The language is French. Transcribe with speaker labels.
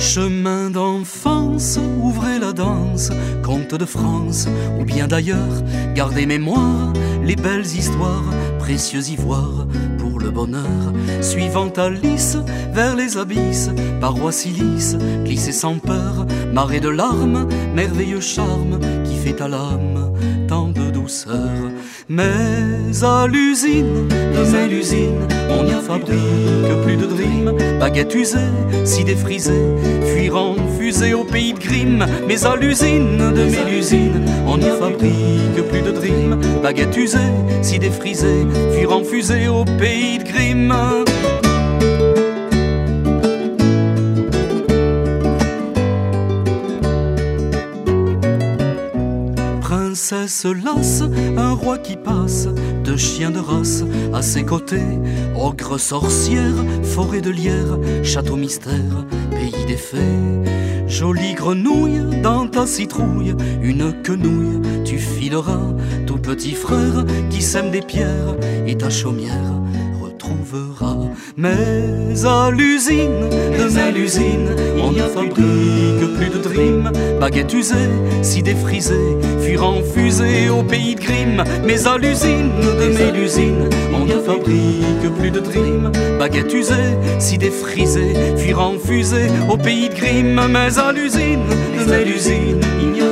Speaker 1: Chemin d'enfance, ouvrez la danse, conte de France ou bien d'ailleurs, gardez mémoire les belles histoires, précieux ivoire pour le bonheur. Suivant Alice vers les abysses, parois silice, glissez sans peur, marée de larmes, merveilleux charme qui fait à l'âme tant de douceur. Mais à l'usine de Mélusine, on y fabrique plus de dream, baguette usée, si défrisée, fuir en fusée au pays de Grimm. Mais à l'usine de Mélusine, on y fabrique plus de dream, baguette usée, si défrisée, fuir en fusée au pays de Grimm. Princesse lasse, un roi qui passe, deux chiens de race à ses côtés, ogre sorcière, forêt de lierre, château mystère, pays des fées. Jolie grenouille dans ta citrouille, une quenouille tu fileras, tout petit frère qui sème des pierres et ta chaumière retrouvera. Mais à l'usine de Mélusine, on y fabrique plus de dream, baguette usée, si défrisée, fuir en fusée au pays de Grimm. Mais à l'usine de Mélusine, on y fabrique plus de dream, baguette usée, si défrisée, fuir en fusée au pays de Grimm. Mais à l'usine de Mélusine, il n'y a